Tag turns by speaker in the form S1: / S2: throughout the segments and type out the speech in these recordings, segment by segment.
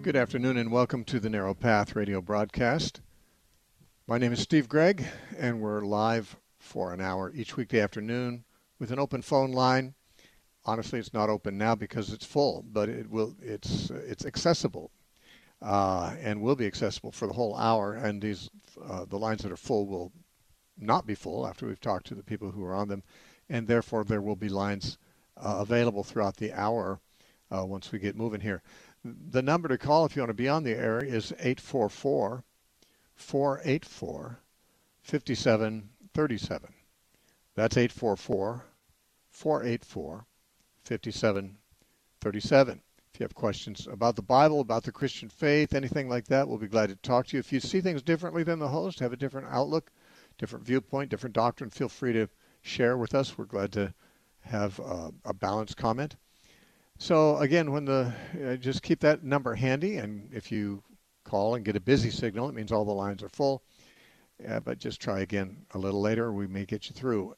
S1: Good afternoon and welcome to the Narrow Path radio broadcast. My name is Steve Gregg and we're live for an hour each weekday afternoon with an open phone line. Honestly, it's not open now because it's full, but it's accessible and will be accessible for the whole hour. And the lines that are full will not be full after we've talked to the people who are on them, and therefore there will be lines available throughout the hour once we get moving here. The number to call if you want to be on the air is 844-484-5737. That's 844-484-5737. If you have questions about the Bible, about the Christian faith, anything like that, we'll be glad to talk to you. If you see things differently than the host, have a different outlook, different viewpoint, different doctrine, feel free to share with us. We're glad to have a balanced comment. So again, just keep that number handy, and if you call and get a busy signal, it means all the lines are full. But just try again a little later. We may get you through.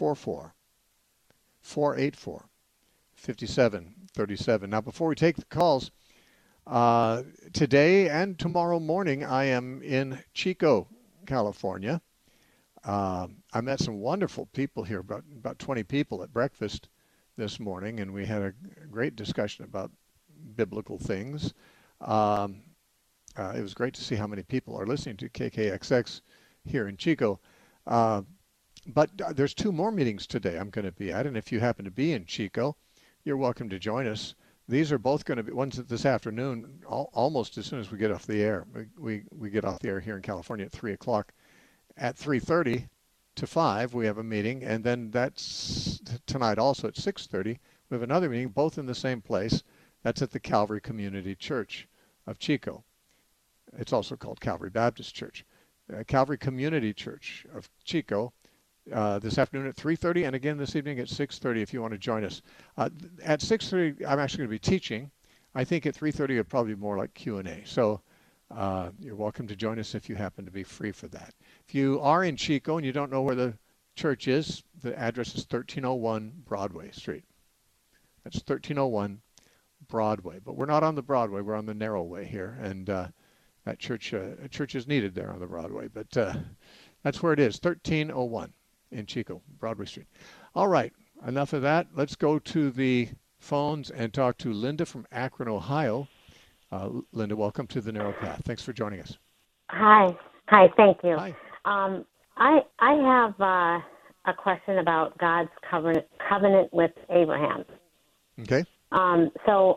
S1: 844-484-5737. Now, before we take the calls, today and tomorrow morning, I am in Chico, California. I met some wonderful people here, about 20 people at breakfast this morning, and we had a great discussion about biblical things. It was great to see how many people are listening to KKXX here in Chico. But there's two more meetings today I'm going to be at, and if you happen to be in Chico, you're welcome to join us. These are both going to be ones this afternoon, almost as soon as we get off the air. We get off the air here in California at 3 o'clock. At 3:30 to 5, we have a meeting, and then that's tonight also at 6:30. We have another meeting, both in the same place. That's at the Calvary Community Church of Chico. It's also called Calvary Baptist Church. Calvary Community Church of Chico this afternoon at 3:30, and again this evening at 6:30 if you want to join us. At 6:30, I'm actually going to be teaching. I think at 3:30 it'll probably be more like Q&A. So you're welcome to join us if you happen to be free for that. If you are in Chico and you don't know where the church is, the address is 1301 Broadway Street. That's 1301 Broadway. But we're not on the Broadway. We're on the narrow way here. And that church is needed there on the Broadway. But that's where it is, 1301 in Chico, Broadway Street. All right, enough of that. Let's go to the phones and talk to Linda from Akron, Ohio. Linda, welcome to the Narrow Path. Thanks for joining us.
S2: Hi, thank you.
S1: Hi.
S2: I have a question about God's covenant with Abraham.
S1: Okay.
S2: So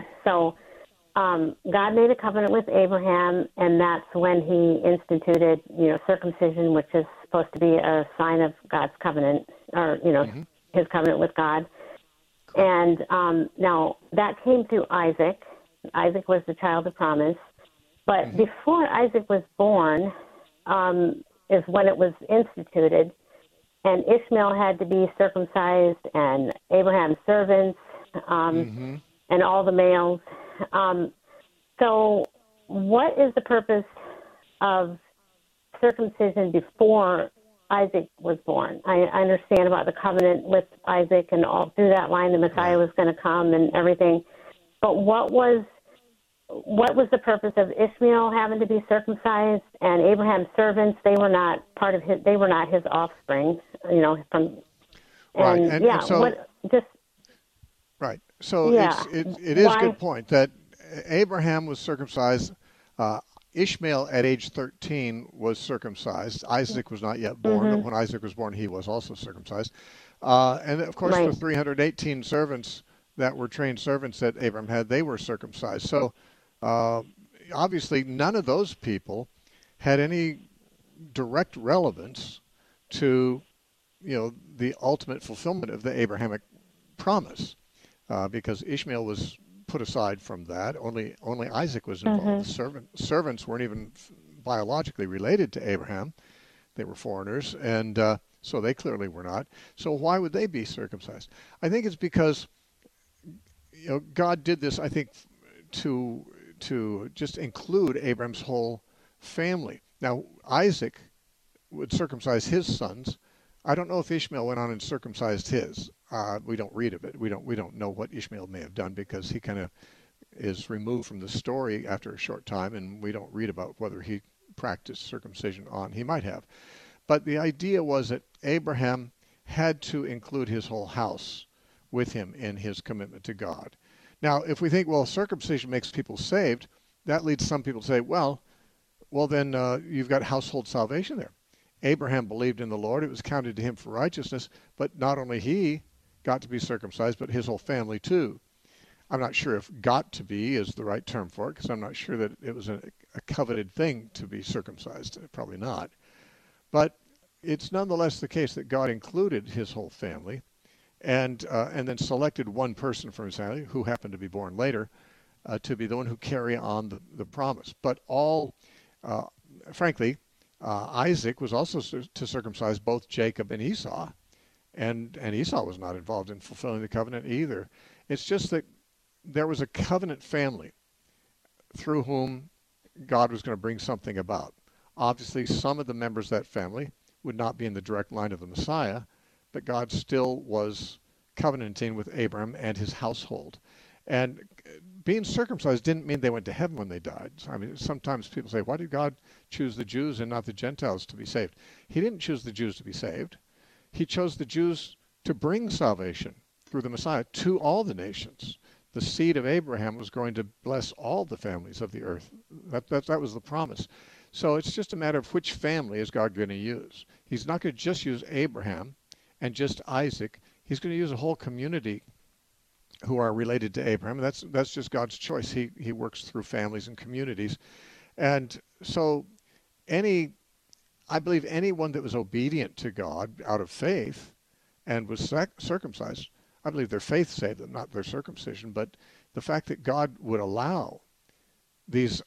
S2: God made a covenant with Abraham, and that's when He instituted, circumcision, which is supposed to be a sign of God's covenant, or His covenant with God. And now that came through Isaac. Isaac was the child of promise. But before Isaac was born is when it was instituted, and Ishmael had to be circumcised, and Abraham's servants, and all the males. So what is the purpose of circumcision before Isaac was born? I understand about the covenant with Isaac, and all through that line the Messiah was going to come and everything. But what was the purpose of Ishmael having to be circumcised, and Abraham's servants? They were not part of his. They were not his offspring.
S1: Right. So it is a good point that Abraham was circumcised. Ishmael at age 13 was circumcised. Isaac was not yet born, but when Isaac was born, he was also circumcised. And of course, the 318 servants that were trained servants that Abraham had, they were circumcised. So obviously, none of those people had any direct relevance to, the ultimate fulfillment of the Abrahamic promise, because Ishmael was put aside from that. Only Isaac was involved. The servants weren't even biologically related to Abraham. They were foreigners, and so they clearly were not. So why would they be circumcised? I think it's because God did this, I think, to just include Abraham's whole family. Now, Isaac would circumcise his sons. I don't know if Ishmael went on and circumcised his. We don't read of it. We don't know what Ishmael may have done, because he kind of is removed from the story after a short time, and we don't read about whether he practiced circumcision on. He might have. But the idea was that Abraham had to include his whole house with him in his commitment to God. Now, if we think, well, circumcision makes people saved, that leads some people to say, well, then you've got household salvation there. Abraham believed in the Lord. It was counted to him for righteousness. But not only he got to be circumcised, but his whole family too. I'm not sure if got to be is the right term for it, because I'm not sure that it was a coveted thing to be circumcised. Probably not. But it's nonetheless the case that God included his whole family and then selected one person from his family, who happened to be born later, to be the one who carry on the promise. But frankly, Isaac was also to circumcise both Jacob and Esau, and Esau was not involved in fulfilling the covenant either. It's just that there was a covenant family through whom God was going to bring something about. Obviously, some of the members of that family would not be in the direct line of the Messiah, but God still was covenanting with Abraham and his household. And being circumcised didn't mean they went to heaven when they died. I mean, sometimes people say, why did God choose the Jews and not the Gentiles to be saved? He didn't choose the Jews to be saved. He chose the Jews to bring salvation through the Messiah to all the nations. The seed of Abraham was going to bless all the families of the earth. That was the promise. So it's just a matter of which family is God going to use. He's not going to just use Abraham and just Isaac. He's going to use a whole community who are related to Abraham. That's just God's choice. He works through families and communities. And so I believe anyone that was obedient to God out of faith and was circumcised, I believe their faith saved them, not their circumcision. But the fact that God would allow these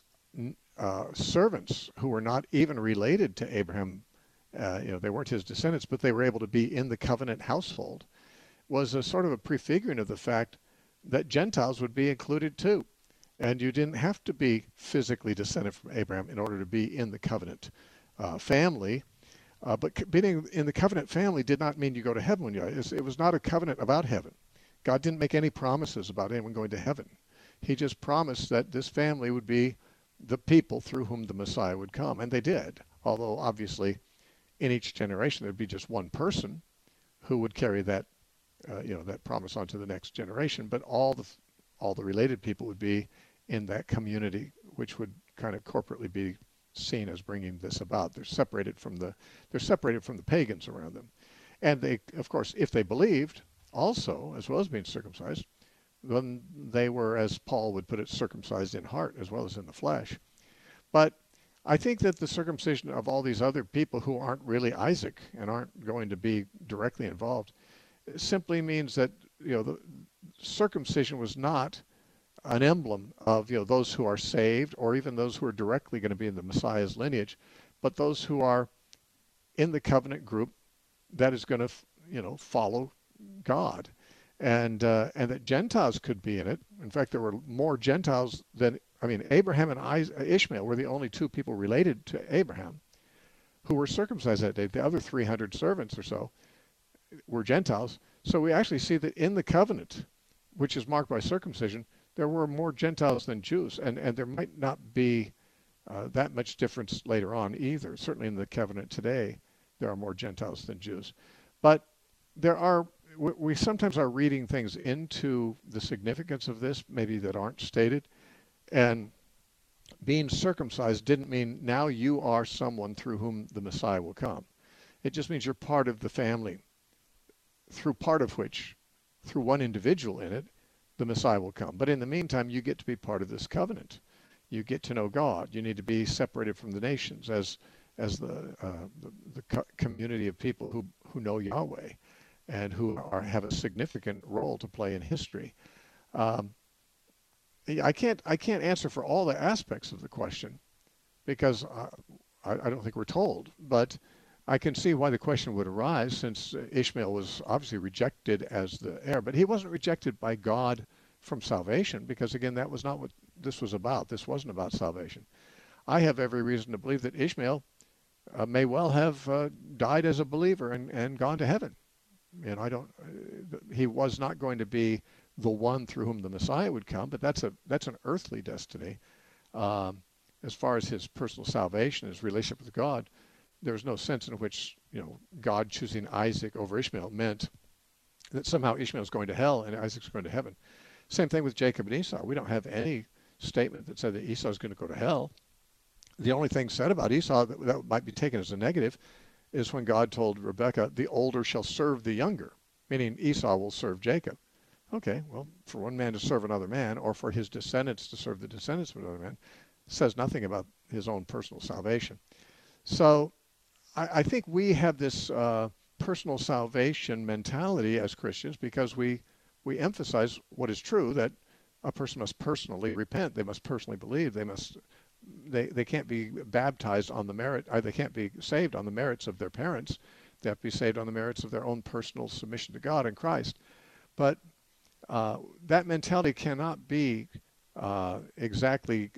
S1: servants who were not even related to Abraham, they weren't his descendants, but they were able to be in the covenant household, was a sort of a prefiguring of the fact that Gentiles would be included too. And you didn't have to be physically descended from Abraham in order to be in the covenant family. But being in the covenant family did not mean you go to heaven when you die. It was not a covenant about heaven. God didn't make any promises about anyone going to heaven. He just promised that this family would be the people through whom the Messiah would come. And they did. Although obviously in each generation there'd be just one person who would carry that that promise on to the next generation. But all the related people would be in that community, which would kind of corporately be seen as bringing this about. They're separated from the pagans around them. And they, of course, if they believed also, as well as being circumcised, then they were, as Paul would put it, circumcised in heart as well as in the flesh. But I think that the circumcision of all these other people who aren't really Isaac and aren't going to be directly involved simply means that the circumcision was not an emblem of those who are saved or even those who are directly going to be in the Messiah's lineage, but those who are in the covenant group that is going to follow God, and that Gentiles could be in it. In fact, there were more Gentiles than Abraham and Ishmael were the only two people related to Abraham who were circumcised that day. The other 300 servants or so were Gentiles. So we actually see that in the covenant, which is marked by circumcision, there were more Gentiles than Jews, and there might not be that much difference later on either. Certainly in the covenant today, there are more Gentiles than Jews. But we sometimes are reading things into the significance of this, maybe that aren't stated. And being circumcised didn't mean now you are someone through whom the Messiah will come. It just means you're part of the family, through one individual in it, the Messiah will come. But in the meantime, you get to be part of this covenant. You get to know God. You need to be separated from the nations as the community of people who know Yahweh and who have a significant role to play in history. I can't answer for all the aspects of the question because I don't think we're told, but I can see why the question would arise, since Ishmael was obviously rejected as the heir, but he wasn't rejected by God from salvation, because again, that was not what this was about. This wasn't about salvation. I have every reason to believe that Ishmael may well have died as a believer and gone to heaven. And he was not going to be the one through whom the Messiah would come, but that's an earthly destiny. As far as his personal salvation, his relationship with God, there's no sense in which God choosing Isaac over Ishmael meant that somehow Ishmael is going to hell and Isaac's going to heaven. Same thing with Jacob and Esau. We don't have any statement that said that Esau is going to go to hell. The only thing said about Esau that might be taken as a negative is when God told Rebekah, the older shall serve the younger, meaning Esau will serve Jacob. Okay, well, for one man to serve another man, or for his descendants to serve the descendants of another man, says nothing about his own personal salvation. So I think we have this personal salvation mentality as Christians because we emphasize what is true, that a person must personally repent. They must personally believe. They can't be baptized on the merit, or they can't be saved on the merits of their parents. They have to be saved on the merits of their own personal submission to God and Christ. But that mentality cannot be exactly,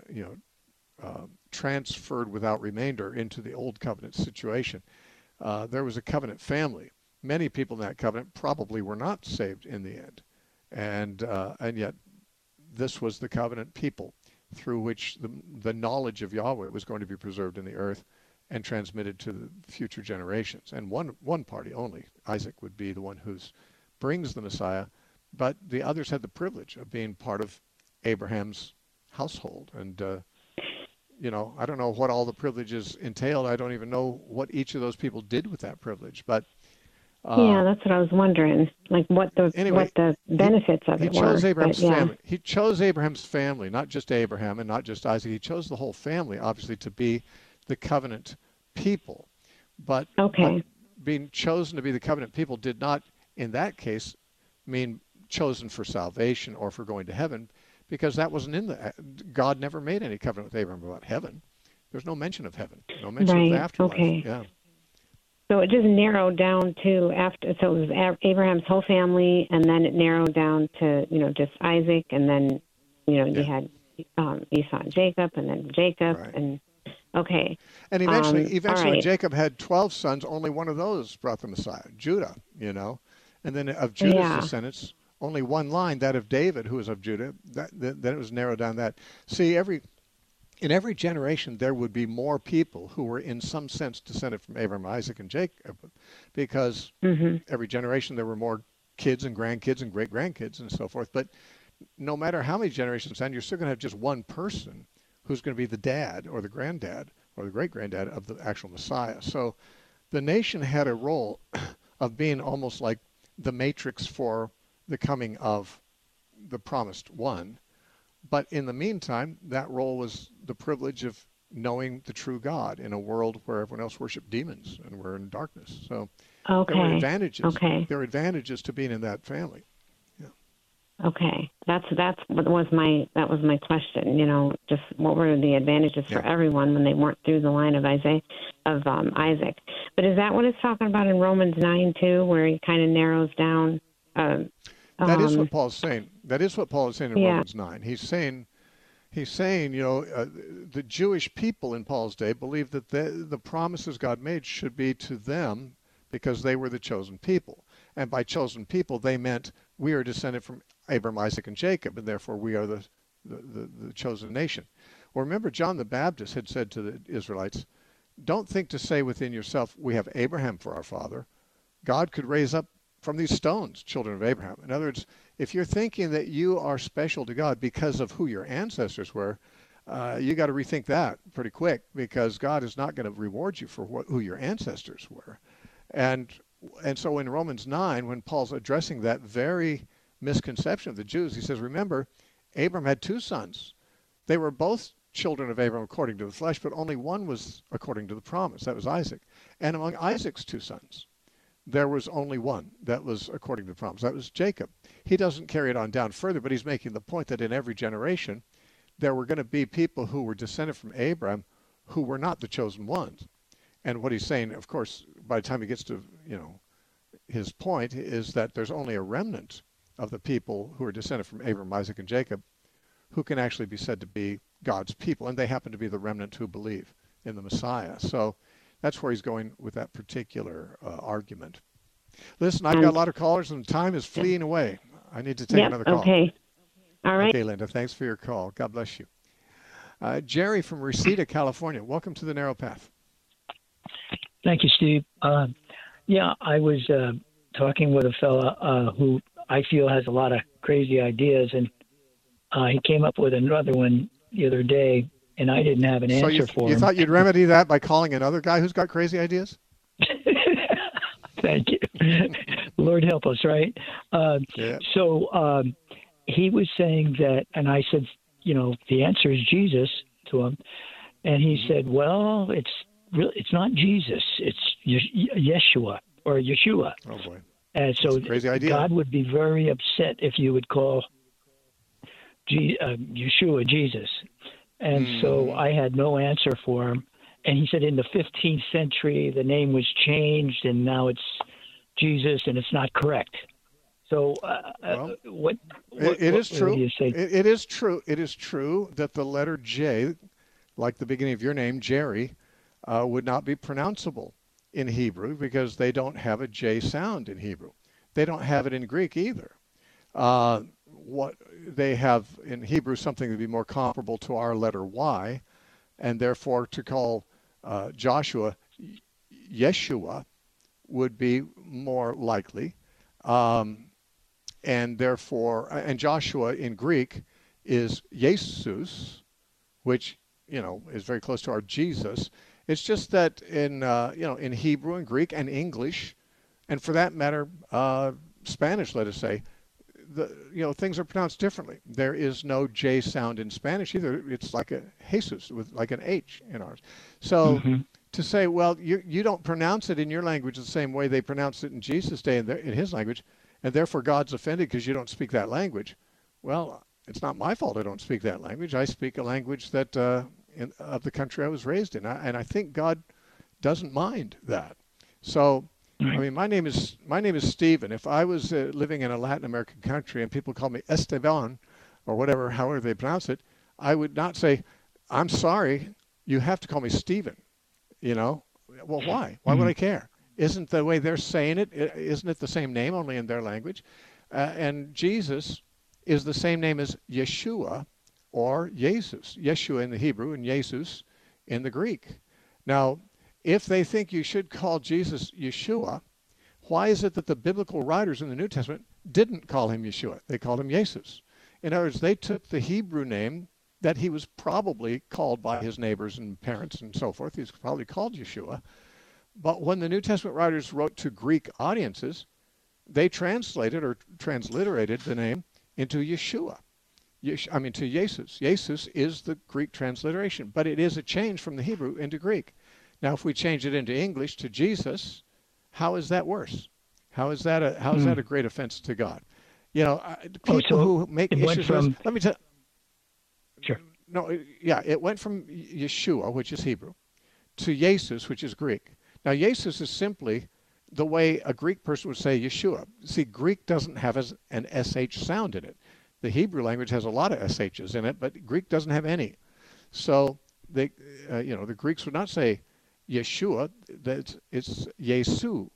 S1: transferred without remainder into the old covenant situation. There was a covenant family. Many people in that covenant probably were not saved in the end, and yet this was the covenant people through which the knowledge of Yahweh was going to be preserved in the earth and transmitted to the future generations. And one party only, Isaac, would be the one who brings the Messiah, but the others had the privilege of being part of Abraham's household. And I don't know what all the privileges entailed. I don't even know what each of those people did with that privilege. But
S2: yeah, that's what I was wondering. Like what the benefits of it were.
S1: He chose Abraham's family. He chose Abraham's family, not just Abraham and not just Isaac. He chose the whole family, obviously, to be the covenant people. But being chosen to be the covenant people did not, in that case, mean chosen for salvation or for going to heaven, because that wasn't in God never made any covenant with Abraham about heaven. There's no mention of heaven, no mention of the afterlife.
S2: Okay.
S1: Yeah.
S2: So it just narrowed down to so it was Abraham's whole family, and then it narrowed down to, just Isaac, and then, you had Esau and Jacob, and then Jacob, and okay.
S1: And eventually
S2: right.
S1: Jacob had 12 sons. Only one of those brought the Messiah, Judah, and then of Judah's descendants, only one line, that of David, who was of Judah. Then it was narrowed down that. See, in every generation, there would be more people who were in some sense descended from Abraham, Isaac, and Jacob, because every generation there were more kids and grandkids and great-grandkids and so forth. But no matter how many generations end, you're still going to have just one person who's going to be the dad or the granddad or the great-granddad of the actual Messiah. So the nation had a role of being almost like the matrix for the coming of the promised one. But in the meantime, that role was the privilege of knowing the true God in a world where everyone else worshiped demons and were in darkness. So there were advantages. There were advantages to being in that family. Yeah.
S2: Okay, that's what was my question. Just what were the advantages for everyone when they weren't through the line of Isaac? But is that what it's talking about in Romans 9 too, where he kind of narrows down?
S1: That is what Paul's saying. That is what Paul is saying in Romans 9. He's saying, the Jewish people in Paul's day believed that the promises God made should be to them because they were the chosen people. And by chosen people, they meant we are descended from Abraham, Isaac, and Jacob, and therefore we are the chosen nation. Well, remember, John the Baptist had said to the Israelites, don't think to say within yourself, we have Abraham for our father. God could raise up from these stones children of Abraham. In other words, if you're thinking that you are special to God because of who your ancestors were, you got to rethink that pretty quick, because God is not going to reward you for who your ancestors were. And so in Romans 9, when Paul's addressing that very misconception of the Jews, he says, remember, Abram had two sons. They were both children of Abraham according to the flesh, but only one was according to the promise. That was Isaac. And among Isaac's two sons, there was only one that was according to the promise. That was Jacob. He doesn't carry it on down further, but he's making the point that in every generation, there were going to be people who were descended from Abraham who were not the chosen ones. And what he's saying, of course, by the time he gets to, his point is that there's only a remnant of the people who are descended from Abraham, Isaac, and Jacob who can actually be said to be God's people. And they happen to be the remnant who believe in the Messiah. So that's where he's going with that particular argument. Listen, I've got a lot of callers and time is fleeing away. I need to take
S2: Yep.
S1: another call.
S2: Okay. All right.
S1: Okay, Linda, thanks for your call. God bless you. Jerry from Reseda, California. Welcome to the Narrow Path.
S3: Thank you, Steve. Yeah, I was talking with a fella who I feel has a lot of crazy ideas, and he came up with another one the other day, and I didn't have an
S1: So
S3: answer for
S1: you
S3: him.
S1: thought you'd remedy that by calling another guy who's got crazy ideas?
S3: Thank you. Lord help us, right?
S1: Yeah.
S3: So he was saying that, and I said, the answer is Jesus to him, and he said, well, it's not Jesus, it's Yeshua or Yeshua.
S1: Oh boy.
S3: And so
S1: crazy idea.
S3: God would be very upset if you would call Yeshua Jesus. And so I had no answer for him. And he said in the 15th century, the name was changed, and now it's Jesus, and it's not correct. So what
S1: is true.
S3: What do you say?
S1: It is true. It is true that the letter J, like the beginning of your name, Jerry, would not be pronounceable in Hebrew because they don't have a J sound in Hebrew. They don't have it in Greek either. What they have in Hebrew, something that would be more comparable to our letter Y, and therefore to call Joshua Yeshua would be more likely. And therefore, and Joshua in Greek is Jesus, which, is very close to our Jesus. It's just that in Hebrew and Greek and English, and for that matter, Spanish, let us say, things are pronounced differently. There is no J sound in Spanish either. It's like a Jesus with like an H in ours. So to say, well, you don't pronounce it in your language the same way they pronounced it in Jesus' day in his language, and therefore God's offended because you don't speak that language. Well, it's not my fault I don't speak that language. I speak a language that of the country I was raised in, and I think God doesn't mind that. So, I mean, my name is Stephen. If I was living in a Latin American country and people call me Esteban or whatever, however they pronounce it, I would not say, I'm sorry, you have to call me Stephen. Well, why? Why would I care? Isn't the way they're saying it, isn't it the same name, only in their language? And Jesus is the same name as Yeshua or Jesus. Yeshua in the Hebrew and Jesus in the Greek. Now, if they think you should call Jesus Yeshua, why is it that the biblical writers in the New Testament didn't call him Yeshua? They called him Jesus. In other words, they took the Hebrew name that he was probably called by his neighbors and parents and so forth. He was probably called Yeshua. But when the New Testament writers wrote to Greek audiences, they translated or transliterated the name into Yeshua. To Jesus. Jesus is the Greek transliteration, but it is a change from the Hebrew into Greek. Now, if we change it into English to Jesus, how is that worse? How is that a great offense to God? People who make issues. Let me tell.
S3: Sure.
S1: No, yeah, it went from Yeshua, which is Hebrew, to Jesus, which is Greek. Now, Jesus is simply the way a Greek person would say Yeshua. See, Greek doesn't have an SH sound in it. The Hebrew language has a lot of SHs in it, but Greek doesn't have any. So the Greeks would not say Yeshua. It's Yesu,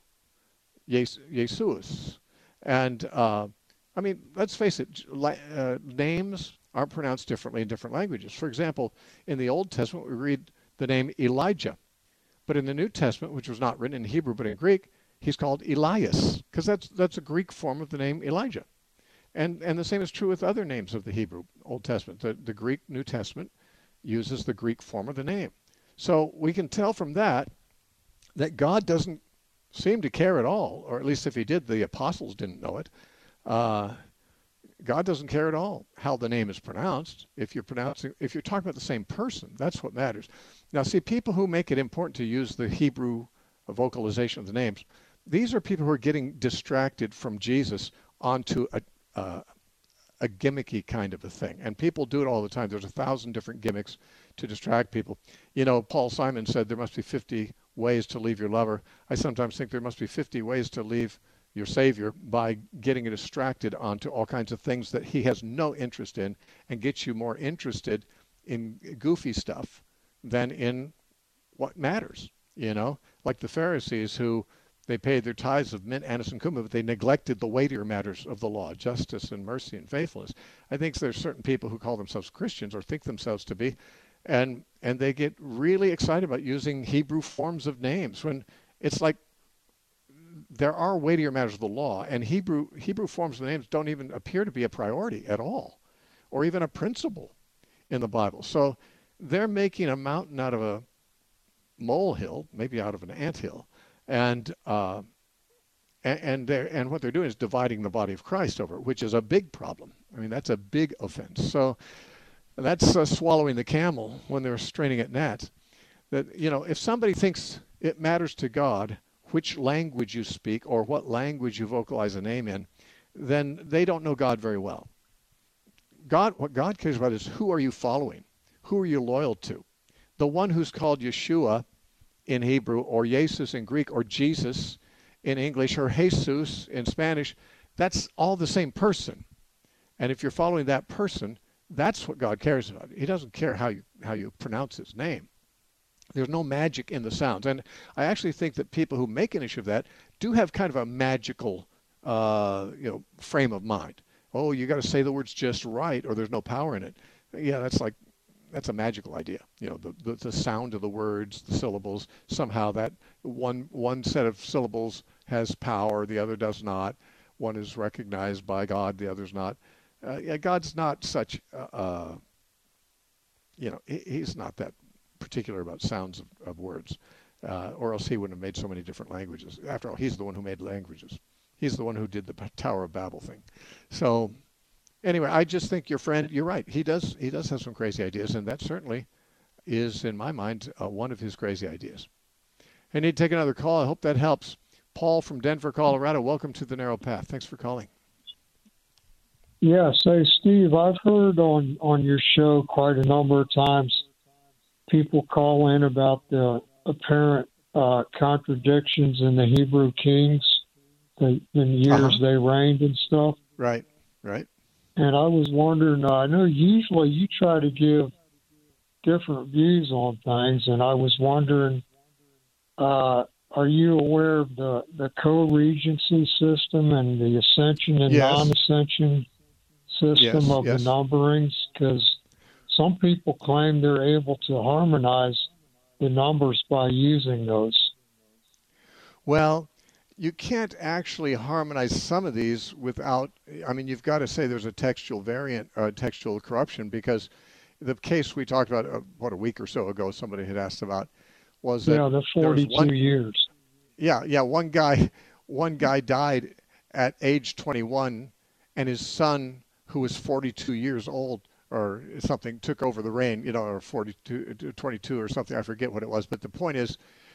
S1: Jesus. And let's face it, names are pronounced differently in different languages. For example, in the Old Testament, we read the name Elijah. But in the New Testament, which was not written in Hebrew but in Greek, he's called Elias, because that's a Greek form of the name Elijah. And the same is true with other names of the Hebrew Old Testament. The Greek New Testament uses the Greek form of the name. So we can tell from that God doesn't seem to care at all, or at least if he did, the apostles didn't know it. God doesn't care at all how the name is pronounced. If you're talking about the same person, that's what matters. Now, see, people who make it important to use the Hebrew vocalization of the names, these are people who are getting distracted from Jesus onto a gimmicky kind of a thing. And people do it all the time. There's 1,000 different gimmicks to distract people. Paul Simon said there must be 50 ways to leave your lover. I sometimes think there must be 50 ways to leave your Savior by getting distracted onto all kinds of things that he has no interest in and gets you more interested in goofy stuff than in what matters, like the Pharisees who They paid their tithes of mint, anise, and cumin, but they neglected the weightier matters of the law, justice and mercy and faithfulness. I think there's certain people who call themselves Christians or think themselves to be, and they get really excited about using Hebrew forms of names when it's like there are weightier matters of the law, and Hebrew forms of names don't even appear to be a priority at all, or even a principle in the Bible. So they're making a mountain out of a molehill, maybe out of an anthill, and what they're doing is dividing the body of Christ over it, which is a big problem. I mean, that's a big offense. So that's swallowing the camel when they're straining at gnats. That, if somebody thinks it matters to God which language you speak or what language you vocalize a name in, then they don't know God very well. What God cares about is, who are you following? Who are you loyal to? The one who's called Yeshua in Hebrew, or Jesus in Greek, or Jesus in English, or Jesus in Spanish, that's all the same person. And if you're following that person, that's what God cares about. He doesn't care how you pronounce his name. There's no magic in the sounds. And I actually think that people who make an issue of that do have kind of a magical frame of mind. Oh, you got to say the words just right, or there's no power in it. Yeah, that's a magical idea. The sound of the words, the syllables, somehow that one set of syllables has power, the other does not. One is recognized by God, the other's not. God's not such, he's not that particular about sounds of words, or else he wouldn't have made so many different languages. After all, he's the one who made languages. He's the one who did the Tower of Babel thing. So anyway, I just think your friend, you're right. He does have some crazy ideas, and that certainly is, in my mind, one of his crazy ideas. I need to take another call. I hope that helps. Paul from Denver, Colorado, welcome to The Narrow Path. Thanks for calling.
S4: Yeah, say, Steve, I've heard on your show quite a number of times people call in about the apparent contradictions in the Hebrew kings, in the years they reigned and stuff.
S1: Right.
S4: And I was wondering, I know usually you try to give different views on things, and I was wondering, are you aware of the co-regency system and the ascension and non-ascension system of the numberings? Because some people claim they're able to harmonize the numbers by using those.
S1: Well, you can't actually harmonize some of these without, you've got to say there's a textual variant, textual corruption, because the case we talked about, a week or so ago, somebody had asked about, was that
S4: the 42 years.
S1: Yeah, one guy died at age 21, and his son, who was 42 years old or something, took over the reign, or 22 or something, I forget what it was, but the point is,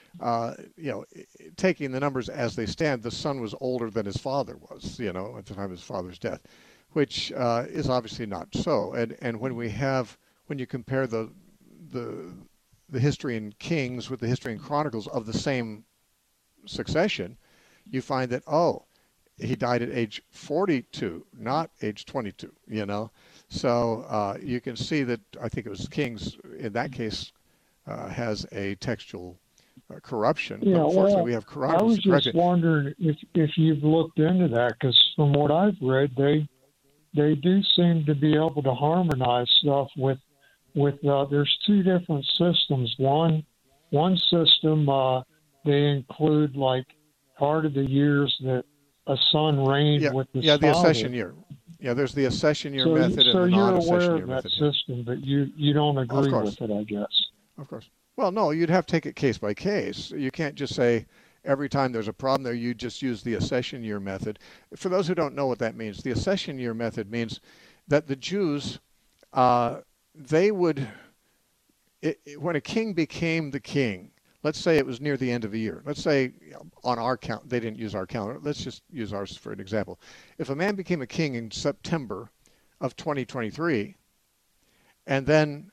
S1: taking the numbers as they stand, the son was older than his father was, at the time of his father's death, which is obviously not so. And when you compare the history in Kings with the history in Chronicles of the same succession, you find that, he died at age 42, not age 22, So you can see that, I think it was Kings, in that case, has a textual corruption.
S4: Yeah,
S1: unfortunately, we have Chronicles.
S4: I was just wondering if you've looked into that, because from what I've read, they do seem to be able to harmonize stuff with there's two different systems. One system, they include like part of the years that a son reigned with his father.
S1: The accession year. Yeah, there's the accession year method and the non-accession year method.
S4: So you're aware of that system, but you don't agree with it, I guess.
S1: Of course. Well, no, you'd have to take it case by case. You can't just say every time there's a problem there, you just use the accession year method. For those who don't know what that means, the accession year method means that the Jews, they would, when a king became the king, let's say it was near the end of a year. Let's say on our count, they didn't use our calendar. Let's just use ours for an example. If a man became a king in September of 2023, and then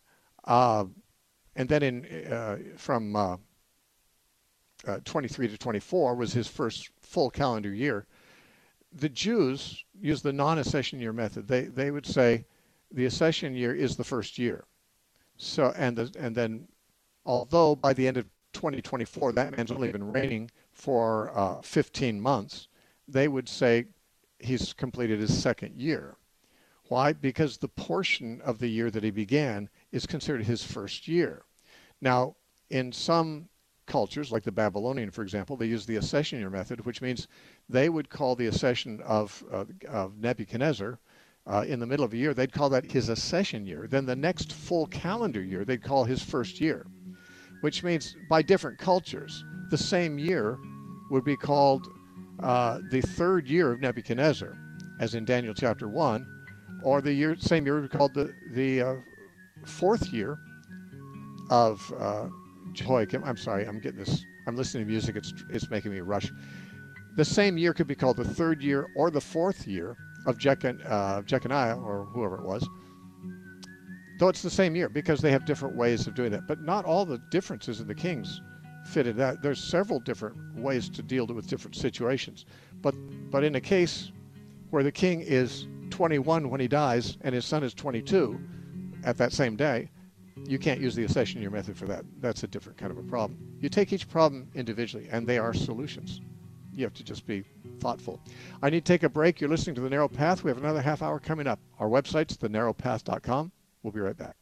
S1: from 23 to 24 was his first full calendar year, the Jews use the non-accession year method. They would say the accession year is the first year. So and then although by the end of 2024, that man's only been reigning for 15 months, they would say he's completed his second year. Why? Because the portion of the year that he began is considered his first year. Now, in some cultures, like the Babylonian, for example, they use the accession year method, which means they would call the accession of Nebuchadnezzar in the middle of a year, they'd call that his accession year. Then the next full calendar year, they'd call his first year, which means by different cultures, the same year would be called the third year of Nebuchadnezzar, as in Daniel chapter 1, or the same year would be called the fourth year of Jehoiakim. I'm sorry, I'm listening to music, it's making me rush. The same year could be called the third year or the fourth year of Jeconiah, or whoever it was, though it's the same year, because they have different ways of doing that. But not all the differences in the kings fitted that. There's several different ways to deal with different situations. But in a case where the king is 21 when he dies and his son is 22 at that same day, you can't use the accession year method for that. That's a different kind of a problem. You take each problem individually, and they are solutions. You have to just be thoughtful. I need to take a break. You're listening to The Narrow Path. We have another half hour coming up. Our website's thenarrowpath.com. We'll be right back.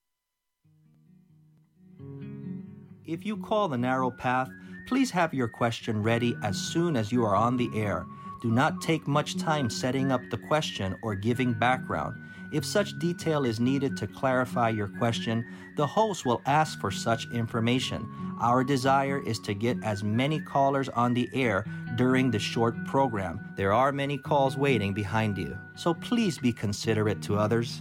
S5: If you call The Narrow Path, please have your question ready as soon as you are on the air. Do not take much time setting up the question or giving background. If such detail is needed to clarify your question, the host will ask for such information. Our desire is to get as many callers on the air during the short program. There are many calls waiting behind you, so please be considerate to others.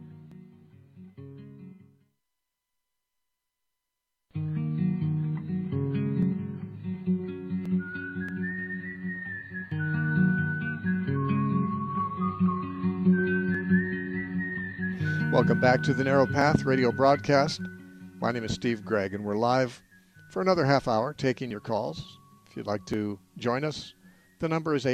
S1: Welcome back to the Narrow Path radio broadcast. My name is Steve Gregg, and we're live for another half hour taking your calls. If you'd like to join us, the number is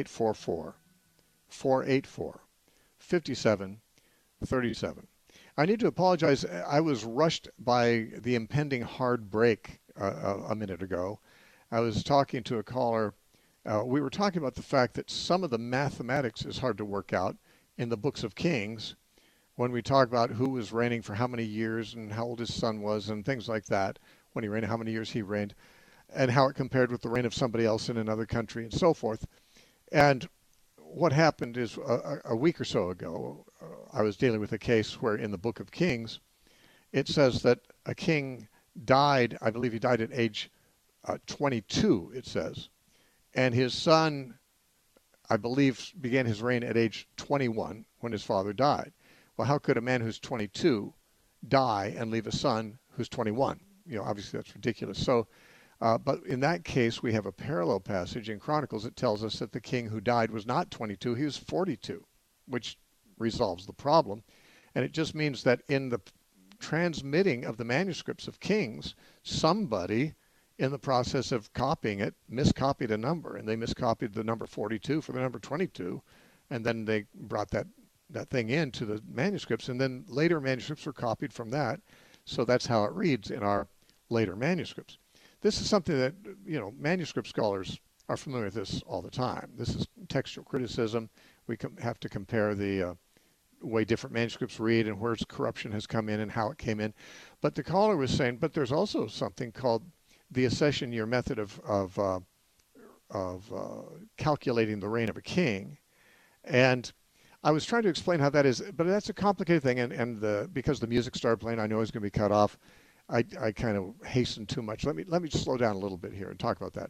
S1: 844-484-5737. I need to apologize. I was rushed by the impending hard break a minute ago. I was talking to a caller. We were talking about the fact that some of the mathematics is hard to work out in the books of Kings, when we talk about who was reigning for how many years and how old his son was and things like that, when he reigned, how many years he reigned, and how it compared with the reign of somebody else in another country and so forth. And what happened is a week or so ago, I was dealing with a case where in the book of Kings, it says that a king died, I believe he died at age 22, it says, and his son, I believe, began his reign at age 21 when his father died. Well, how could a man who's 22 die and leave a son who's 21? You know, obviously that's ridiculous. So, but in that case, we have a parallel passage in Chronicles that tells us that the king who died was not 22, he was 42, which resolves the problem. And it just means that in the transmitting of the manuscripts of Kings, somebody in the process of copying it miscopied a number, and they miscopied the number 42 for the number 22, and then they brought that thing into the manuscripts, and then later manuscripts were copied from that. So that's how it reads in our later manuscripts. This is something that, you know, manuscript scholars are familiar with this all the time. This is textual criticism. We have to compare the way different manuscripts read and where corruption has come in and how it came in. But the caller was saying, but there's also something called the accession year method of calculating the reign of a king. And I was trying to explain how that is, but that's a complicated thing, and because the music started playing, I know it's going to be cut off. I kind of hastened too much. Let me just slow down a little bit here and talk about that.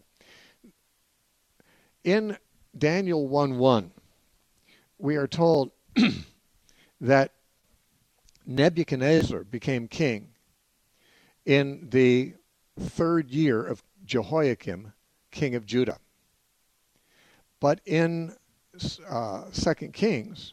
S1: In Daniel 1:1, we are told that Nebuchadnezzar became king in the third year of Jehoiakim, king of Judah. But in in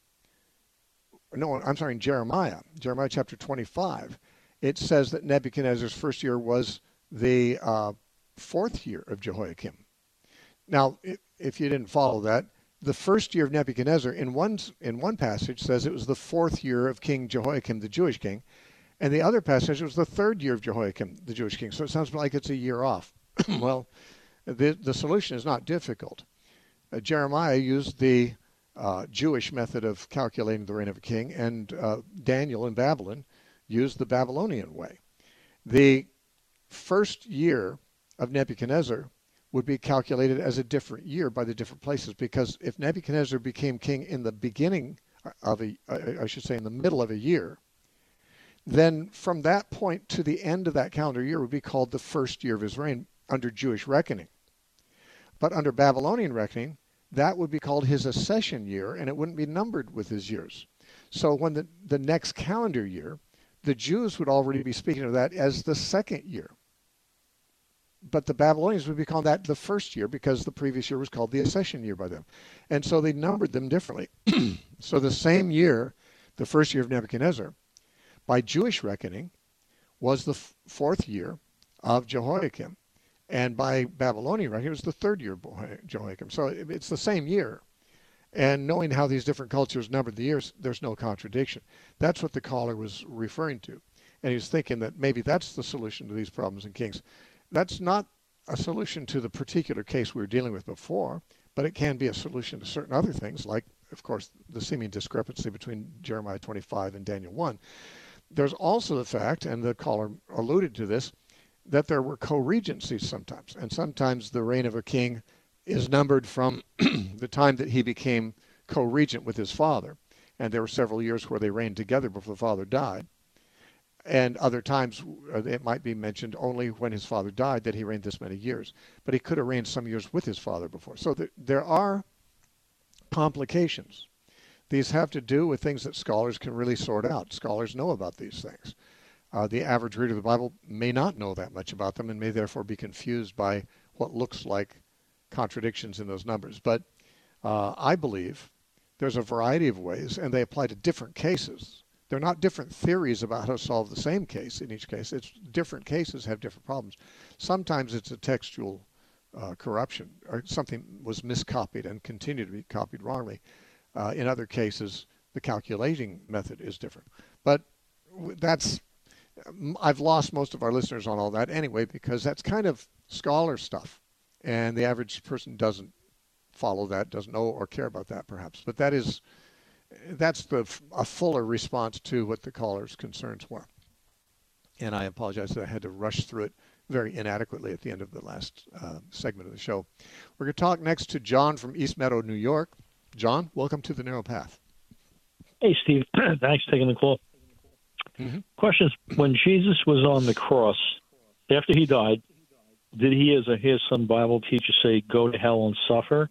S1: Jeremiah chapter 25, it says that Nebuchadnezzar's first year was the fourth year of Jehoiakim. Now, if you didn't follow that, the first year of Nebuchadnezzar in one passage says it was the fourth year of King Jehoiakim, the Jewish king, And the other passage was the third year of Jehoiakim, the Jewish king. So it sounds like it's a year off. Well, the solution is not difficult. Jeremiah used the Jewish method of calculating the reign of a king, and Daniel in Babylon used the Babylonian way. The first year of Nebuchadnezzar would be calculated as a different year by the different places, because if Nebuchadnezzar became king in the beginning of in the middle of a year, then from that point to the end of that calendar year would be called the first year of his reign under Jewish reckoning. But under Babylonian reckoning, that would be called his accession year, and it wouldn't be numbered with his years. So when the next calendar year, the Jews would already be speaking of that as the second year. But the Babylonians would be calling that the first year, because the previous year was called the accession year by them. And so they numbered them differently. So the same year, the first year of Nebuchadnezzar, by Jewish reckoning, was the fourth year of Jehoiakim. And by Babylonian reckoning, it was the third year of Jehoiakim. So it's the same year. And knowing how these different cultures numbered the years, there's no contradiction. That's what the caller was referring to. And he was thinking that maybe that's the solution to these problems in Kings. That's not a solution to the particular case we were dealing with before, but it can be a solution to certain other things, like, of course, the seeming discrepancy between Jeremiah 25 and Daniel 1. There's also the fact, and the caller alluded to this, that there were co-regencies sometimes. And sometimes the reign of a king is numbered from the time that he became co-regent with his father. And there were several years where they reigned together before the father died. And other times it might be mentioned only when his father died that he reigned this many years. But he could have reigned some years with his father before. So there are complications. These have to do with things that scholars can really sort out. Scholars know about these things. The average reader of the Bible may not know that much about them and may therefore be confused by what looks like contradictions in those numbers. But I believe there's a variety of ways, and they apply to different cases. They're not different theories about how to solve the same case in each case. It's different cases have different problems. Sometimes it's a textual corruption, or something was miscopied and continued to be copied wrongly. In other cases, the calculating method is different. But I've lost most of our listeners on all that anyway, because that's kind of scholar stuff. And the average person doesn't follow that, doesn't know or care about that perhaps. But that's a fuller response to what the caller's concerns were. And I apologize that I had to rush through it very inadequately at the end of the last segment of the show. We're going to talk next to John from East Meadow, New York. John, welcome to the Narrow Path.
S6: Hey, Steve. Thanks for taking the call. Mm-hmm. Question is, when Jesus was on the cross, after he died, did he, as some Bible teacher, say, go to hell and suffer?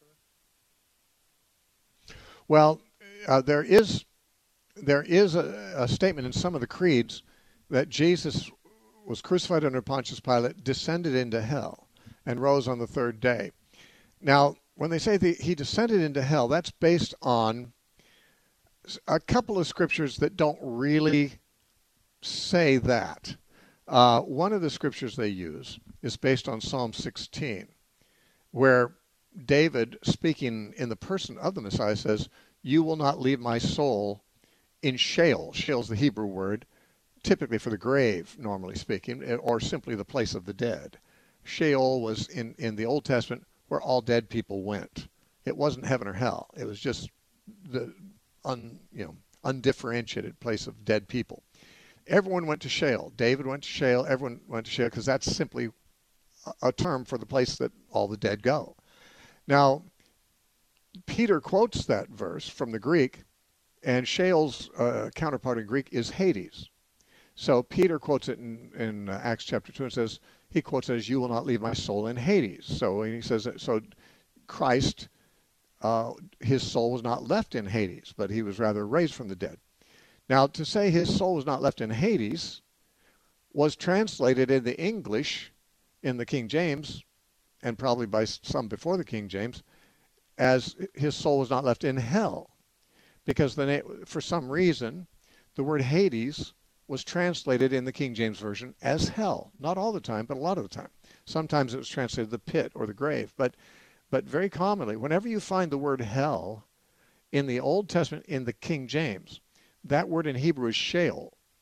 S1: Well, there is a statement in some of the creeds that Jesus was crucified under Pontius Pilate, descended into hell, and rose on the third day. Now, when they say he descended into hell, that's based on a couple of scriptures that don't really say that. One of the scriptures they use is based on Psalm 16, where David, speaking in the person of the Messiah, says, "You will not leave my soul in Sheol." Sheol is the Hebrew word, typically for the grave, normally speaking, or simply the place of the dead. Sheol was in the Old Testament where all dead people went. It wasn't heaven or hell. It was just the undifferentiated place of dead people. Everyone went to Sheol. David went to Sheol. Everyone went to Sheol because that's simply a term for the place that all the dead go. Now, Peter quotes that verse from the Greek, and Sheol's counterpart in Greek is Hades. So Peter quotes it in Acts chapter 2 and says, he quotes it as, "You will not leave my soul in Hades." So he says, so Christ, his soul was not left in Hades, but he was rather raised from the dead. Now, to say his soul was not left in Hades was translated into English in the King James, and probably by some before the King James, as his soul was not left in hell. Because for some reason, the word Hades was translated in the King James Version as hell. Not all the time, but a lot of the time. Sometimes it was translated the pit or the grave. But very commonly, whenever you find the word hell in the Old Testament in the King James, that word in Hebrew is Sheol.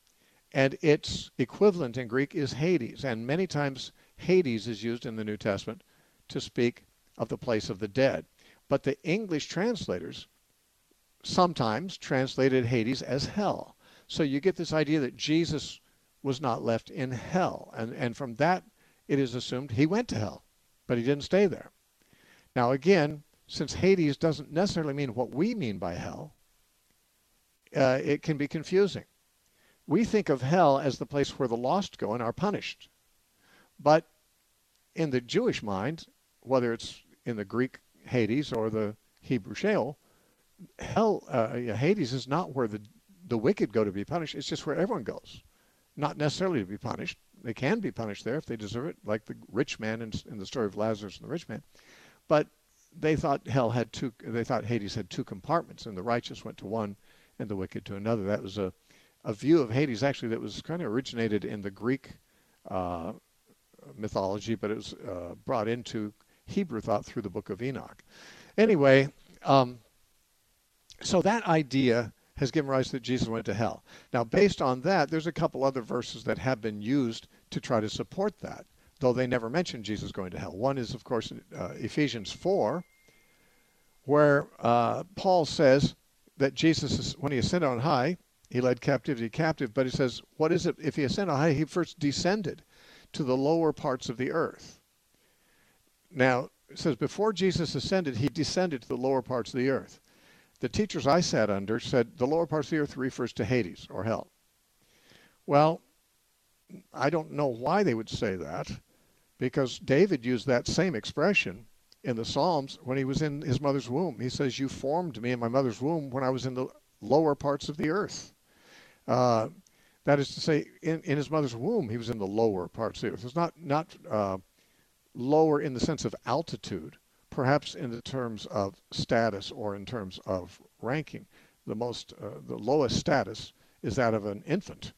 S1: and its equivalent in Greek is Hades. And many times Hades is used in the New Testament to speak of the place of the dead. But the English translators sometimes translated Hades as hell. So you get this idea that Jesus was not left in hell. And from that, it is assumed he went to hell, but he didn't stay there. Now again, since Hades doesn't necessarily mean what we mean by hell, it can be confusing. We think of hell as the place where the lost go and are punished. But in the Jewish mind, whether it's in the Greek Hades or the Hebrew Sheol, hell, Hades is not where the wicked go to be punished. It's just where everyone goes. Not necessarily to be punished. They can be punished there if they deserve it, like the rich man in the story of Lazarus and the rich man. But they thought Hades had two compartments, and the righteous went to one and the wicked to another. That was a view of Hades actually that was kind of originated in the Greek mythology, but it was brought into Hebrew thought through the book of Enoch. Anyway, so that idea has given rise that Jesus went to hell. Now, based on that, there's a couple other verses that have been used to try to support that, though they never mention Jesus going to hell. One is, of course, Ephesians 4, where Paul says that Jesus, when he ascended on high, he led captivity captive, but he says, what is it? If he ascended on high, he first descended to the lower parts of the earth. Now, it says, before Jesus ascended, he descended to the lower parts of the earth. The teachers I sat under said the lower parts of the earth refers to Hades or hell. Well, I don't know why they would say that, because David used that same expression in the Psalms when he was in his mother's womb. He says, you formed me in my mother's womb when I was in the lower parts of the earth. That is to say, in his mother's womb, he was in the lower parts of the earth. It's not lower in the sense of altitude, perhaps in the terms of status or in terms of ranking. The lowest status is that of an infant.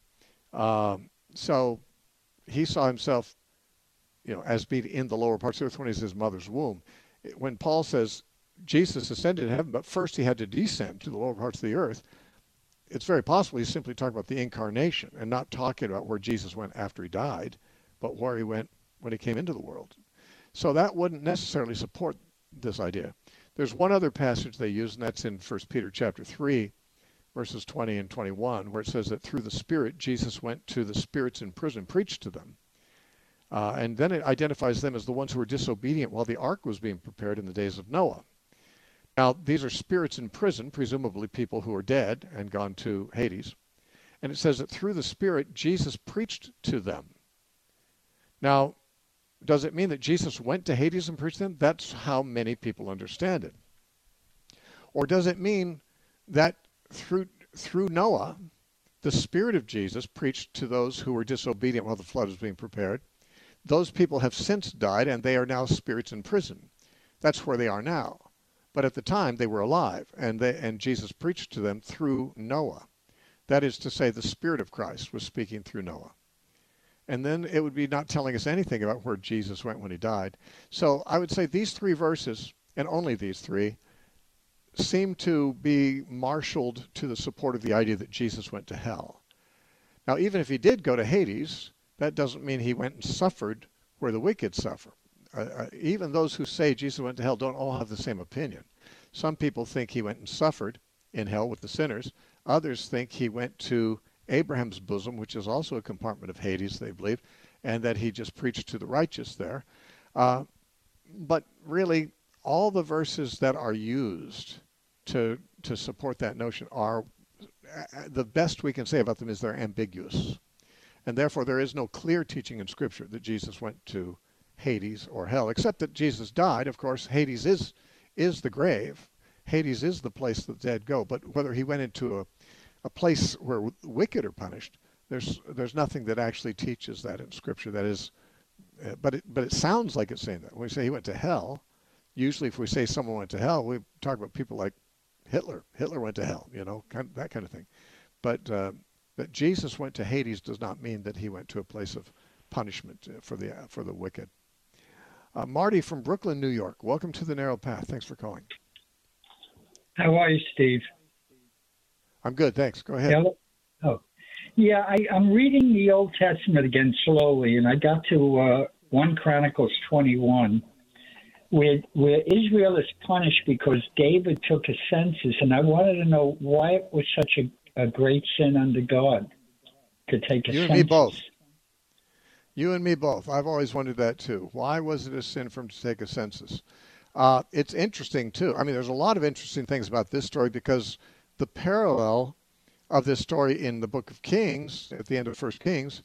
S1: So he saw himself, as being in the lower parts of the earth when he was in his mother's womb. When Paul says Jesus ascended to heaven, but first he had to descend to the lower parts of the earth, it's very possible he's simply talking about the incarnation and not talking about where Jesus went after he died, but where he went when he came into the world. So that wouldn't necessarily support this idea. There's one other passage they use, and that's in 1 Peter chapter 3, verses 20 and 21, where it says that through the Spirit, Jesus went to the spirits in prison, preached to them. And then it identifies them as the ones who were disobedient while the ark was being prepared in the days of Noah. Now, these are spirits in prison, presumably people who are dead and gone to Hades. And it says that through the Spirit, Jesus preached to them. Now, does it mean that Jesus went to Hades and preached to them? That's how many people understand it. Or does it mean that through Noah, the Spirit of Jesus preached to those who were disobedient while the flood was being prepared? Those people have since died, and they are now spirits in prison. That's where they are now. But at the time, they were alive, and Jesus preached to them through Noah. That is to say, the Spirit of Christ was speaking through Noah. And then it would be not telling us anything about where Jesus went when he died. So I would say these three verses, and only these three, seem to be marshaled to the support of the idea that Jesus went to hell. Now, even if he did go to Hades, that doesn't mean he went and suffered where the wicked suffer. Even those who say Jesus went to hell don't all have the same opinion. Some people think he went and suffered in hell with the sinners. Others think he went to Abraham's bosom, which is also a compartment of Hades, they believe, and that he just preached to the righteous there. But really, all the verses that are used to support that notion are, the best we can say about them is they're ambiguous. And therefore, there is no clear teaching in Scripture that Jesus went to Hades or hell, except that Jesus died. Of course, Hades is the grave. Hades is the place the dead go. But whether he went into a place where wicked are punished, there's nothing that actually teaches that in Scripture. That is, but it sounds like it's saying that. When we say he went to hell, usually if we say someone went to hell, we talk about people like Hitler. Hitler went to hell, that kind of thing. But that Jesus went to Hades does not mean that he went to a place of punishment for the wicked. Marty from Brooklyn, New York. Welcome to the Narrow Path. Thanks for calling.
S3: How are you, Steve?
S1: I'm good, thanks. Go ahead.
S3: Hello. Oh,
S7: Yeah, I'm reading the Old Testament again slowly, and I got to 1 Chronicles 21, where Israel is punished because David took a census, and I wanted to know why it was such a great sin unto God to take a census.
S1: You and me both. You and me both. I've always wondered that too. Why was it a sin for him to take a census? It's interesting too. I mean, there's a lot of interesting things about this story because the parallel of this story in the book of Kings, at the end of First Kings,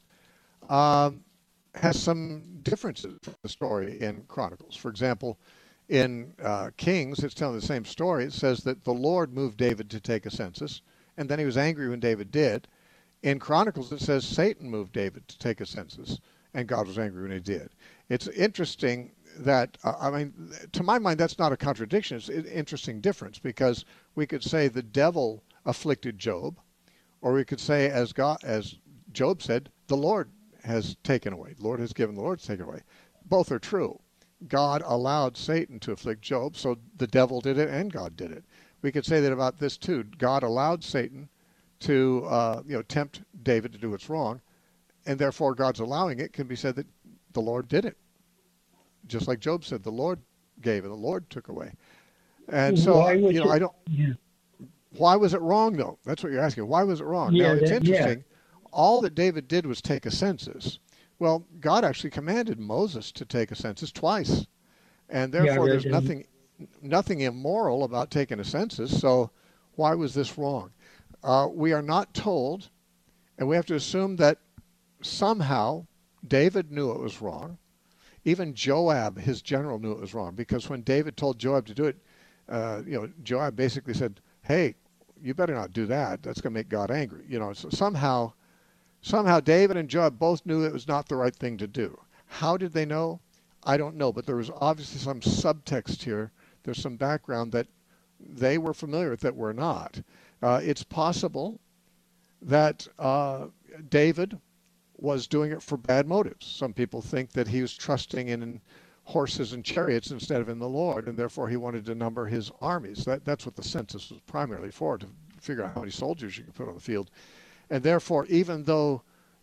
S1: has some differences from the story in Chronicles. For example, in Kings, it's telling the same story. It says that the Lord moved David to take a census, and then he was angry when David did. In Chronicles, it says Satan moved David to take a census, and God was angry when he did. It's interesting that, I mean, to my mind, that's not a contradiction. It's an interesting difference because we could say the devil afflicted Job, or we could say, as Job said, the Lord has taken away. The Lord has given, the Lord's taken away. Both are true. God allowed Satan to afflict Job, so the devil did it and God did it. We could say that about this too. God allowed Satan to tempt David to do what's wrong, and therefore God's allowing it can be said that the Lord did it. Just like Job said, the Lord gave and the Lord took away. And so, I don't... Yeah. Why was it wrong, though? That's what you're asking. Why was it wrong?
S7: Yeah,
S1: now, it's interesting.
S7: Yeah.
S1: All that David did was take a census. Well, God actually commanded Moses to take a census twice. And therefore, there's nothing immoral about taking a census. So why was this wrong? We are not told, and we have to assume that somehow David knew it was wrong. Even Joab, his general, knew it was wrong, because when David told Joab to do it, Joab basically said, hey, you better not do that. That's going to make God angry. So somehow David and Joab both knew it was not the right thing to do. How did they know? I don't know, but there was obviously some subtext here. There's some background that they were familiar with that we're not. It's possible that David was doing it for bad motives. Some people think that he was trusting in horses and chariots instead of in the Lord, and therefore he wanted to number his armies. That's what the census was primarily for, to figure out how many soldiers you could put on the field. And therefore, even though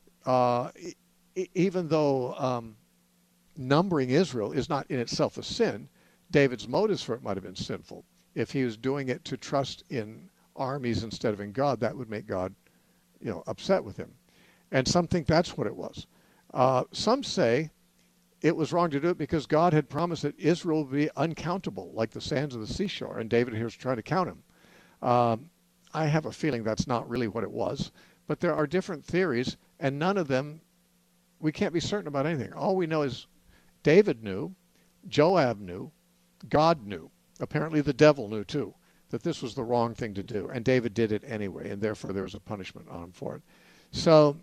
S1: numbering Israel is not in itself a sin, David's motives for it might have been sinful. If he was doing it to trust in armies instead of in God, that would make God, upset with him. And some think that's what it was. Some say it was wrong to do it because God had promised that Israel would be uncountable, like the sands of the seashore, and David here is trying to count them. I have a feeling that's not really what it was, but there are different theories, and none of them, we can't be certain about anything. All we know is David knew, Joab knew, God knew. Apparently the devil knew too, that this was the wrong thing to do, and David did it anyway, and therefore there was a punishment on him for it. So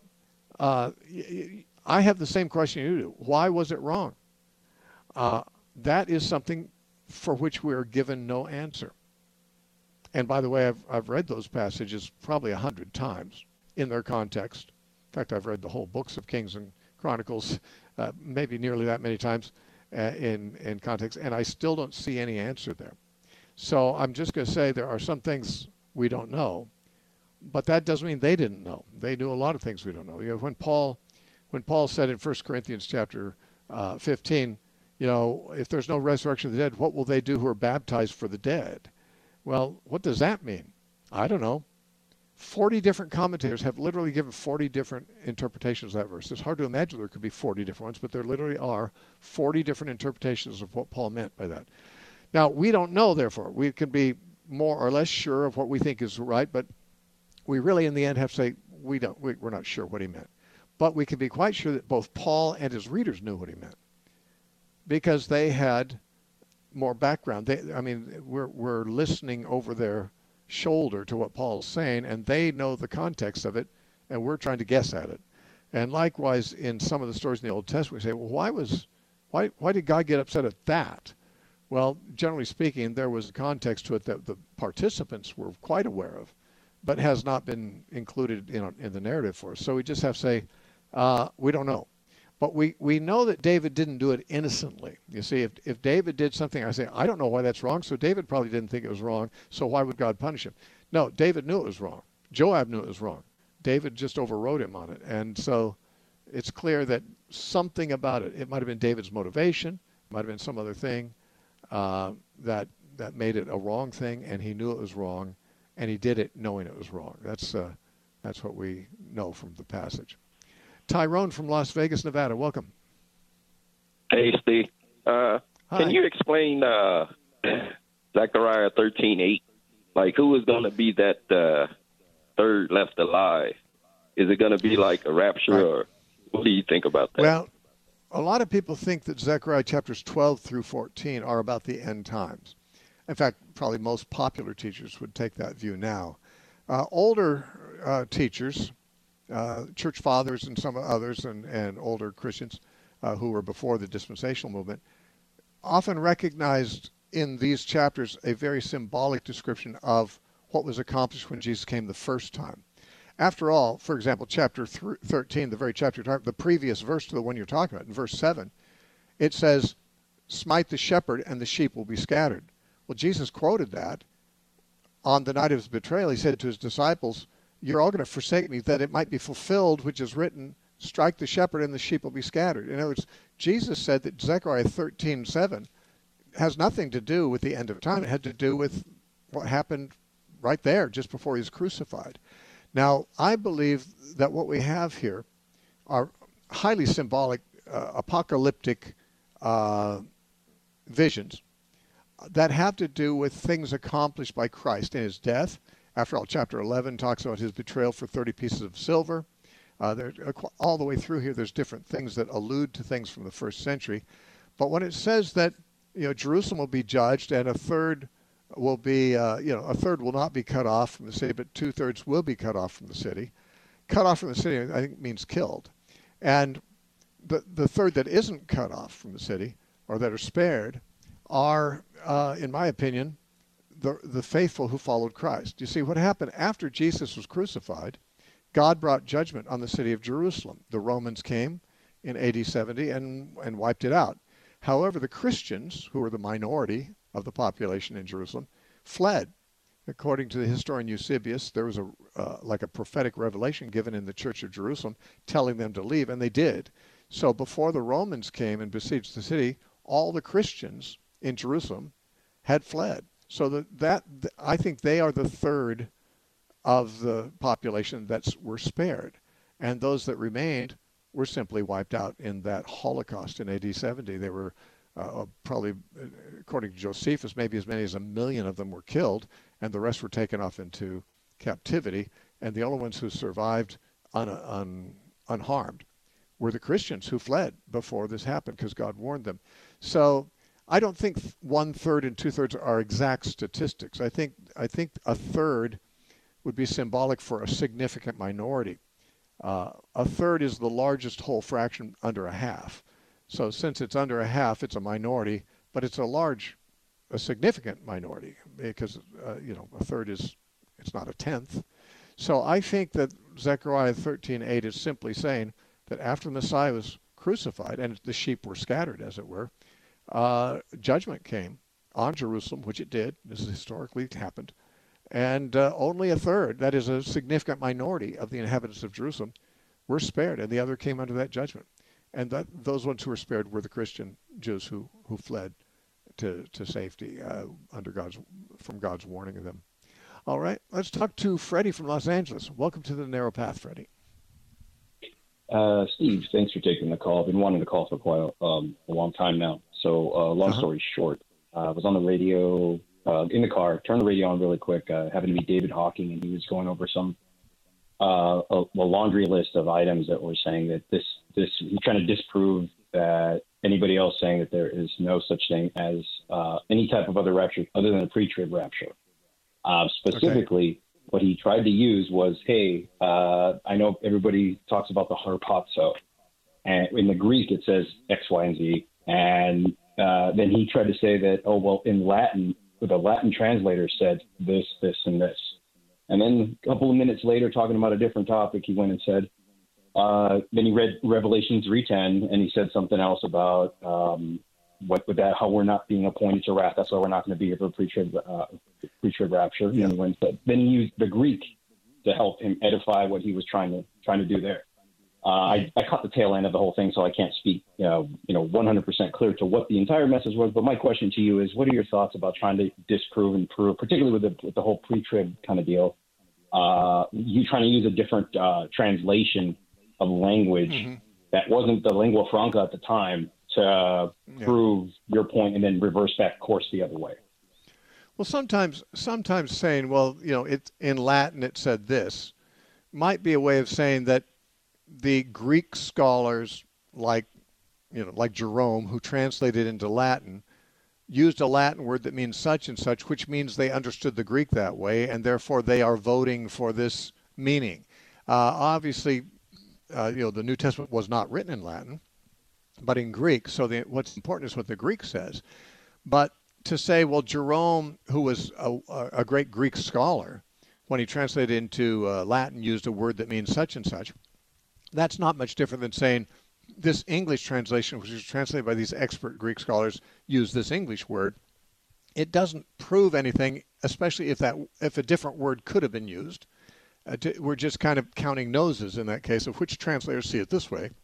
S1: I have the same question you do. Why was it wrong? That is something for which we are given no answer. And by the way, I've read those passages probably 100 times in their context. In fact, I've read the whole books of Kings and Chronicles maybe nearly that many times in context, and I still don't see any answer there. So I'm just going to say there are some things we don't know, but that doesn't mean they didn't know. They knew a lot of things we don't know. When Paul said in 1 Corinthians chapter 15, if there's no resurrection of the dead, what will they do who are baptized for the dead? Well, what does that mean? I don't know. 40 different commentators have literally given 40 different interpretations of that verse. It's hard to imagine there could be 40 different ones, but there literally are 40 different interpretations of what Paul meant by that. Now, we don't know, therefore. We can be more or less sure of what we think is right, but we really, in the end, have to say we're not sure what he meant. But we can be quite sure that both Paul and his readers knew what he meant, because they had more background. We're listening over their shoulder to what Paul's saying, and they know the context of it, and we're trying to guess at it. And likewise, in some of the stories in the Old Testament, we say, well, why did God get upset at that? Well, generally speaking, there was a context to it that the participants were quite aware of, but has not been included in the narrative for us. So we just have to say, we don't know. But we know that David didn't do it innocently. You see, if David did something, I say, I don't know why that's wrong, so David probably didn't think it was wrong, so why would God punish him? No, David knew it was wrong. Joab knew it was wrong. David just overrode him on it. And so it's clear that something about it, it might have been David's motivation, it might have been some other thing that made it a wrong thing, and he knew it was wrong, and he did it knowing it was wrong. That's what we know from the passage. Tyrone from Las Vegas, Nevada, welcome.
S8: Hey, Steve. Can you explain Zechariah 13:8? Like, who is going to be that third left alive? Is it going to be like a rapture,
S1: right,
S8: or what do you think about that?
S1: Well, a lot of people think that Zechariah chapters 12 through 14 are about the end times. In fact, probably most popular teachers would take that view now. Older teachers, church fathers and some others, and older Christians who were before the dispensational movement, often recognized in these chapters a very symbolic description of what was accomplished when Jesus came the first time. After all, for example, chapter 13, the very chapter, the previous verse to the one you're talking about, in verse 7, it says, smite the shepherd and the sheep will be scattered. Well, Jesus quoted that on the night of his betrayal. He said to his disciples, you're all going to forsake me, that it might be fulfilled, which is written, strike the shepherd and the sheep will be scattered. In other words, Jesus said that Zechariah 13:7 has nothing to do with the end of time. It had to do with what happened right there, just before he was crucified. Now, I believe that what we have here are highly symbolic, apocalyptic visions that have to do with things accomplished by Christ in his death. After all, chapter 11 talks about his betrayal for 30 pieces of silver. All the way through here, there's different things that allude to things from the first century. But when it says that, Jerusalem will be judged and a third will be, a third will not be cut off from the city, but 2/3 will be cut off from the city. Cut off from the city, I think, means killed. And the third that isn't cut off from the city, or that are spared, are, in my opinion, the faithful who followed Christ. You see, what happened after Jesus was crucified, God brought judgment on the city of Jerusalem. The Romans came in AD 70 and wiped it out. However, the Christians, who were the minority of the population in Jerusalem, fled. According to the historian Eusebius, there was a prophetic revelation given in the Church of Jerusalem telling them to leave, and they did. So before the Romans came and besieged the city, all the Christians in Jerusalem had fled. So that I think they are the third of the population that were spared. And those that remained were simply wiped out in that Holocaust in AD 70. They were probably, according to Josephus, maybe as many as 1 million of them were killed, and the rest were taken off into captivity. And the only ones who survived unharmed were the Christians who fled before this happened, because God warned them. So I don't think 1/3 and 2/3 are exact statistics. I think a third would be symbolic for a significant minority. A third is the largest whole fraction under a half. So since it's under a half, it's a minority, but it's a significant minority, because a third it's not a tenth. So I think that Zechariah 13:8 is simply saying that after the Messiah was crucified and the sheep were scattered, as it were, judgment came on Jerusalem, which it did. This has historically happened. And only a third, that is a significant minority of the inhabitants of Jerusalem, were spared, and the other came under that judgment. And those ones who were spared were the Christian Jews who fled to safety from God's warning of them. All right, let's talk to Freddie from Los Angeles. Welcome to the Narrow Path, Freddie.
S9: Steve, thanks for taking the call. I've been wanting to call for quite a long time now. So long story short, I was on the radio in the car, turned the radio on really quick. Happened to be David Hawking, and he was going over a laundry list of items that were saying that he's trying to disprove that anybody else saying that there is no such thing as any type of other rapture other than a pre-trib rapture. Specifically, what he tried to use was, hey, I know everybody talks about the harpazo, and in the Greek it says X, Y, and Z, and then he tried to say that, oh, well, in Latin, the Latin translator said this, this, and this. And then a couple of minutes later, talking about a different topic, he went and said, then he read Revelation 3:10, and he said something else about how we're not being appointed to wrath. That's why we're not going to be here for pre-trib rapture. Yeah. And then he used the Greek to help him edify what he was trying to do there. I caught the tail end of the whole thing, so I can't speak 100% clear to what the entire message was. But my question to you is, what are your thoughts about trying to disprove and prove, particularly with the whole pre-trib kind of deal? You trying to use a different translation of language that wasn't the lingua franca at the time to prove your point, and then reverse that course the other way.
S1: Well, sometimes saying, well, it's in Latin it said this, might be a way of saying that the Greek scholars like Jerome, who translated into Latin, used a Latin word that means such and such, which means they understood the Greek that way, and therefore they are voting for this meaning. Obviously, the New Testament was not written in Latin, but in Greek. So what's important is what the Greek says. But to say, well, Jerome, who was a great Greek scholar, when he translated into Latin, used a word that means such and such, that's not much different than saying this English translation, which is translated by these expert Greek scholars, used this English word. It doesn't prove anything, especially if a different word could have been used. We're just kind of counting noses in that case of which translators see it this way.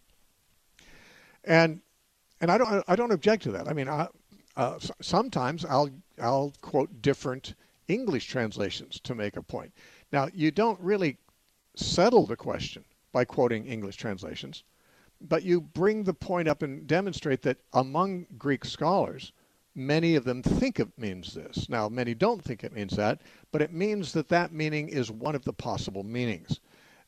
S1: And I don't object to that. I mean, sometimes I'll quote different English translations to make a point. Now, you don't really settle the question by quoting English translations, but you bring the point up and demonstrate that among Greek scholars, many of them think it means this. Now, many don't think it means that, but it means that meaning is one of the possible meanings.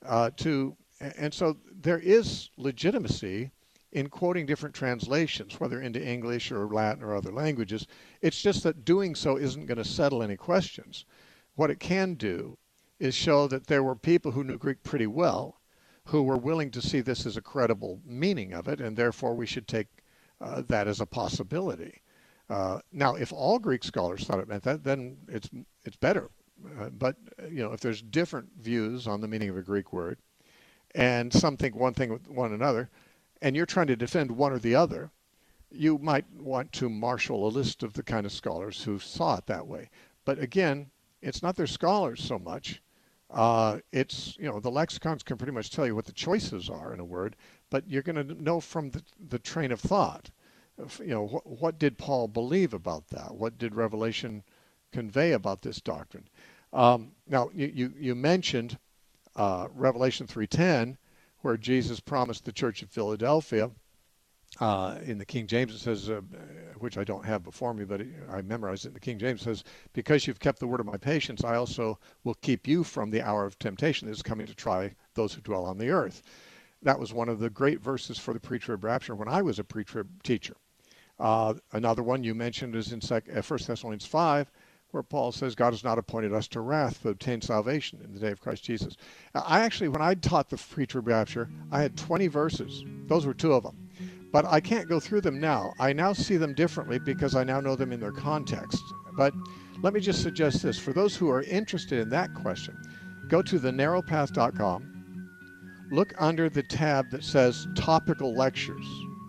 S1: And so there is legitimacy in quoting different translations, whether into English or Latin or other languages. It's just that doing so isn't going to settle any questions. What it can do is show that there were people who knew Greek pretty well who were willing to see this as a credible meaning of it, and therefore we should take that as a possibility. Now, if all Greek scholars thought it meant that, then it's better. But if there's different views on the meaning of a Greek word, and some think one thing with one another, and you're trying to defend one or the other, you might want to marshal a list of the kind of scholars who saw it that way. But again, it's not their scholars so much. It's, the lexicons can pretty much tell you what the choices are in a word, but you're going to know from the train of thought, what did Paul believe about that? What did Revelation convey about this doctrine? Now, you mentioned Revelation 3:10, where Jesus promised the church of Philadelphia. In the King James it says, which I don't have before me, but I memorized it in the King James, it says, because you've kept the word of my patience, I also will keep you from the hour of temptation that is coming to try those who dwell on the earth. That was one of the great verses for the pre-trib rapture when I was a pre-trib teacher. Another one you mentioned is in 1 Thessalonians 5, where Paul says, God has not appointed us to wrath, but obtain salvation in the day of Christ Jesus. When I taught the pre-trib rapture, I had 20 verses. Those were 2 of them. But I can't go through them now. I now see them differently because I now know them in their context. But let me just suggest this. For those who are interested in that question, go to thenarrowpath.com. Look under the tab that says Topical Lectures.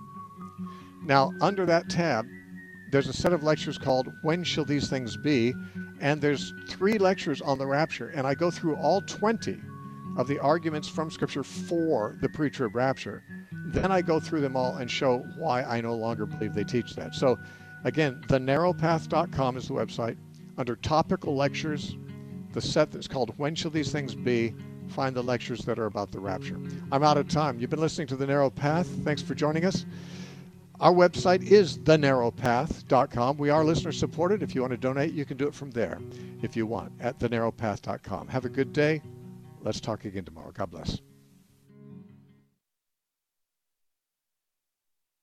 S1: Now, under that tab, there's a set of lectures called When Shall These Things Be? And there's 3 lectures on the rapture. And I go through all 20 of the arguments from Scripture for the pre-trib rapture. Then I go through them all and show why I no longer believe they teach that. So, again, thenarrowpath.com is the website. Under Topical Lectures, the set that's called When Shall These Things Be? Find the lectures that are about the rapture. I'm out of time. You've been listening to The Narrow Path. Thanks for joining us. Our website is thenarrowpath.com. We are listener supported. If you want to donate, you can do it from there if you want, at thenarrowpath.com. Have a good day. Let's talk again tomorrow. God bless.